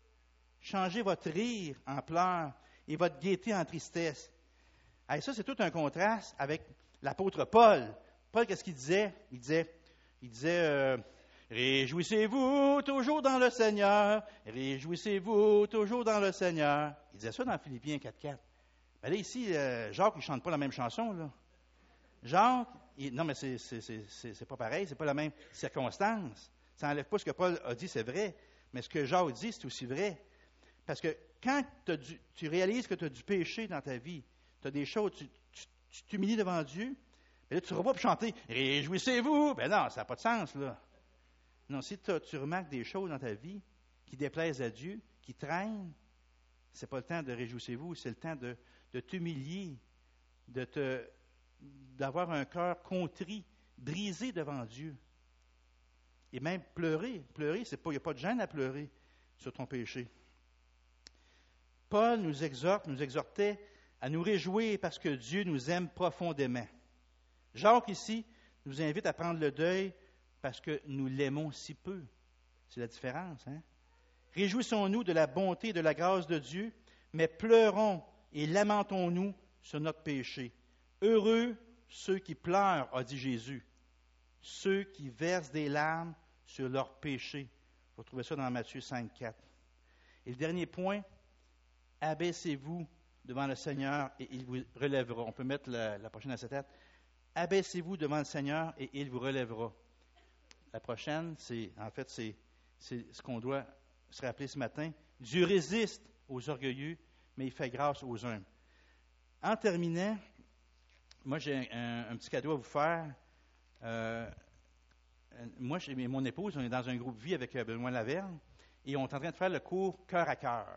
Changez votre rire en pleurs et votre gaieté en tristesse. Et ça, c'est tout un contraste avec l'apôtre Paul. Paul, qu'est-ce qu'il disait? Il disait, il disait euh, réjouissez-vous toujours dans le Seigneur. Réjouissez-vous toujours dans le Seigneur. Il disait ça dans Philippiens quatre quatre. Ben là, ici, euh, Jacques, il ne chante pas la même chanson, là. Jacques, il, non, mais c'est, c'est, c'est, c'est, c'est pas pareil, c'est pas la même circonstance. Ça n'enlève pas ce que Paul a dit, c'est vrai. Mais ce que Jacques dit, c'est aussi vrai. Parce que quand du, tu réalises que tu as du péché dans ta vie, tu as des choses, tu, tu, tu t'humilies devant Dieu, bien là, tu ne vas pas chanter « Réjouissez-vous ». Ben non, ça n'a pas de sens, là. Non, si tu remarques des choses dans ta vie qui déplaisent à Dieu, qui traînent, c'est pas le temps de « Réjouissez-vous », c'est le temps de, de t'humilier de te, d'avoir un cœur contrit, brisé devant Dieu. Et même pleurer. Pleurer, c'est pas, il n'y a pas de gêne à pleurer sur ton péché. Paul nous exhorte, nous exhortait à nous réjouir parce que Dieu nous aime profondément. Jacques, ici, nous invite à prendre le deuil parce que nous l'aimons si peu. C'est la différence, hein? Réjouissons-nous de la bonté et de la grâce de Dieu, mais pleurons et lamentons-nous sur notre péché. Heureux ceux qui pleurent, a dit Jésus, ceux qui versent des larmes sur leurs péchés. Vous trouvez ça dans Matthieu cinq, quatre. Et le dernier point, abaissez-vous devant le Seigneur et il vous relèvera. On peut mettre la, la prochaine à cette tête. Abaissez-vous devant le Seigneur et il vous relèvera. La prochaine, c'est, en fait, c'est, c'est ce qu'on doit se rappeler ce matin. Dieu résiste aux orgueilleux, mais il fait grâce aux humbles. En terminant, moi, j'ai un, un petit cadeau à vous faire. Euh, moi et mon épouse, on est dans un groupe vie avec Benoît Laverne et on est en train de faire le cours Cœur à cœur.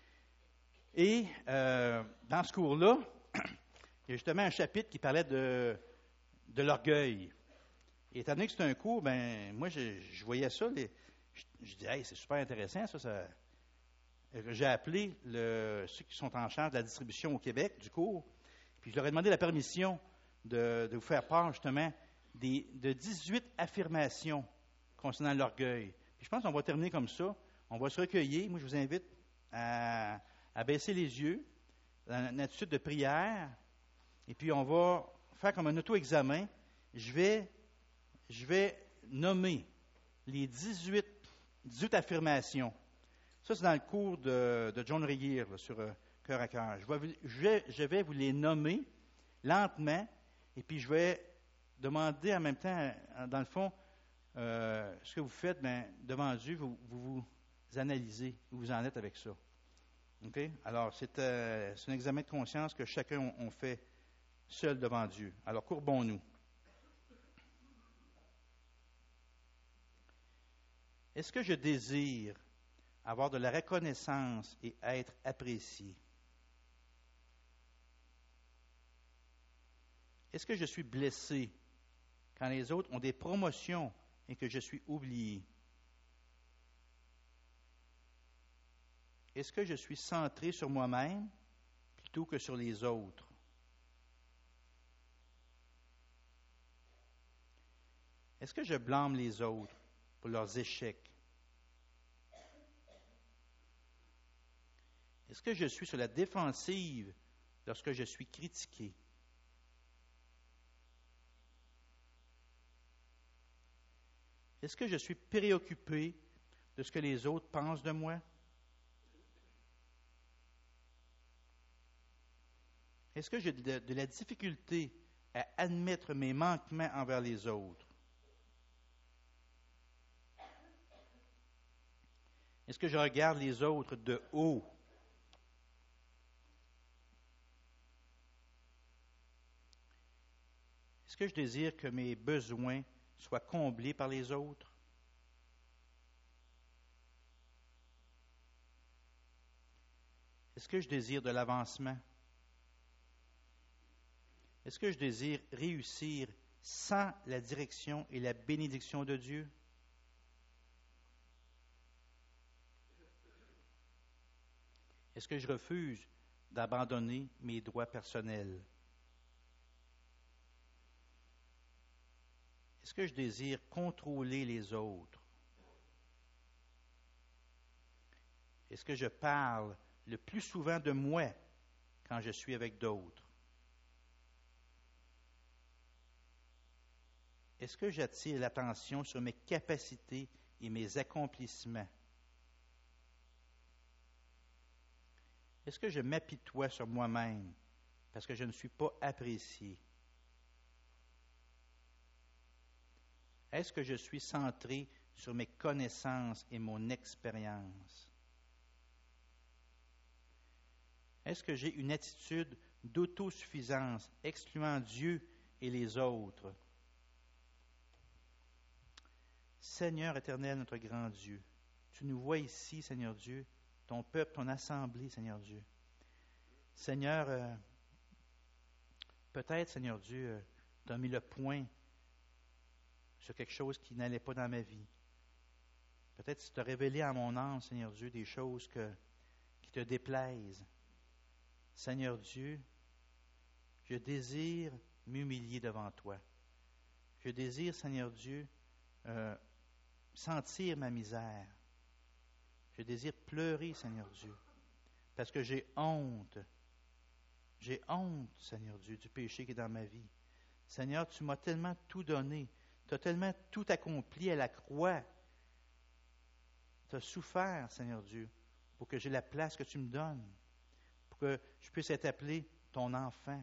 Et euh, dans ce cours-là, il y a justement un chapitre qui parlait de, de l'orgueil. Et étant donné que c'est un cours, ben moi, je, je voyais ça, les, je, je dis, hey, c'est super intéressant, ça. ça. J'ai appelé le, ceux qui sont en charge de la distribution au Québec du cours, puis je leur ai demandé la permission de, de vous faire part, justement, des, de dix-huit affirmations concernant l'orgueil. Puis je pense qu'on va terminer comme ça. On va se recueillir. Moi, je vous invite à, à baisser les yeux dans une attitude de prière. Et puis, on va faire comme un auto-examen. Je vais, je vais nommer les dix-huit, dix-huit affirmations. Ça, c'est dans le cours de, de John Regier là, sur euh, Cœur à cœur. Je vais, je, je vais vous les nommer lentement. Et puis, je vais demander en même temps, dans le fond, euh, ce que vous faites, bien, devant Dieu, vous, vous vous analysez, où vous en êtes avec ça. OK? Alors, c'est, euh, c'est un examen de conscience que chacun on, on fait seul devant Dieu. Alors, courbons-nous. Est-ce que je désire avoir de la reconnaissance et être apprécié? Est-ce que je suis blessé quand les autres ont des promotions et que je suis oublié? Est-ce que je suis centré sur moi-même plutôt que sur les autres? Est-ce que je blâme les autres pour leurs échecs? Est-ce que je suis sur la défensive lorsque je suis critiqué? Est-ce que je suis préoccupé de ce que les autres pensent de moi? Est-ce que j'ai de, de la difficulté à admettre mes manquements envers les autres? Est-ce que je regarde les autres de haut? Est-ce que je désire que mes besoins soient comblés par les autres? Est-ce que je désire de l'avancement? Est-ce que je désire réussir sans la direction et la bénédiction de Dieu? Est-ce que je refuse d'abandonner mes droits personnels? Est-ce que je désire contrôler les autres? Est-ce que je parle le plus souvent de moi quand je suis avec d'autres? Est-ce que j'attire l'attention sur mes capacités et mes accomplissements? Est-ce que je m'apitoie sur moi-même parce que je ne suis pas apprécié? Est-ce que je suis centré sur mes connaissances et mon expérience? Est-ce que j'ai une attitude d'autosuffisance, excluant Dieu et les autres? Seigneur éternel, notre grand Dieu, tu nous vois ici, Seigneur Dieu, ton peuple, ton assemblée, Seigneur Dieu. Seigneur, euh, Peut-être, Seigneur Dieu, tu as mis le point sur quelque chose qui n'allait pas dans ma vie. Peut-être que tu as révélé à mon âme, Seigneur Dieu, des choses que, qui te déplaisent. Seigneur Dieu, je désire m'humilier devant toi. Je désire, Seigneur Dieu, euh, sentir ma misère. Je désire pleurer, Seigneur Dieu, parce que j'ai honte. J'ai honte, Seigneur Dieu, du péché qui est dans ma vie. Seigneur, tu m'as tellement tout donné. Tu as tellement tout accompli à la croix. Tu as souffert, Seigneur Dieu, pour que j'ai la place que tu me donnes, pour que je puisse être appelé ton enfant.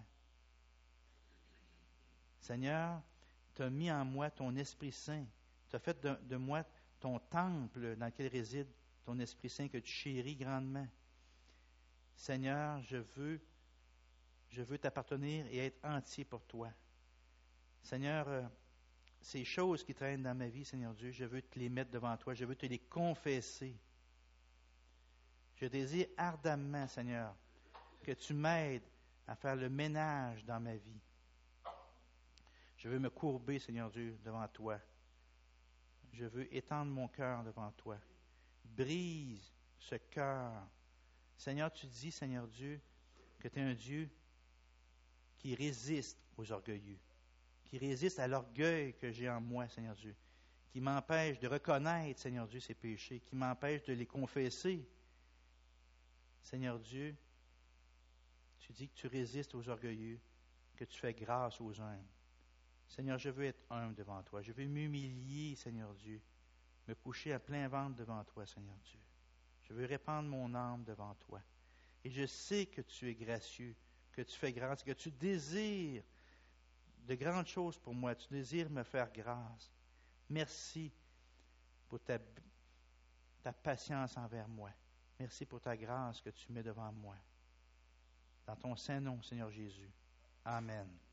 Seigneur, tu as mis en moi ton Esprit Saint. Tu as fait de, de moi ton temple dans lequel réside ton Esprit Saint que tu chéris grandement. Seigneur, je veux, je veux t'appartenir et être entier pour toi. Seigneur, euh, ces choses qui traînent dans ma vie, Seigneur Dieu, je veux te les mettre devant toi. Je veux te les confesser. Je désire ardemment, Seigneur, que tu m'aides à faire le ménage dans ma vie. Je veux me courber, Seigneur Dieu, devant toi. Je veux étendre mon cœur devant toi. Brise ce cœur. Seigneur, tu dis, Seigneur Dieu, que tu es un Dieu qui résiste aux orgueilleux, qui résiste à l'orgueil que j'ai en moi, Seigneur Dieu, qui m'empêche de reconnaître, Seigneur Dieu, ces péchés, qui m'empêche de les confesser. Seigneur Dieu, tu dis que tu résistes aux orgueilleux, que tu fais grâce aux humbles. Seigneur, je veux être humble devant toi. Je veux m'humilier, Seigneur Dieu, me coucher à plein ventre devant toi, Seigneur Dieu. Je veux répandre mon âme devant toi. Et je sais que tu es gracieux, que tu fais grâce, que tu désires de grandes choses pour moi. Tu désires me faire grâce. Merci pour ta, ta patience envers moi. Merci pour ta grâce que tu mets devant moi. Dans ton saint nom, Seigneur Jésus. Amen.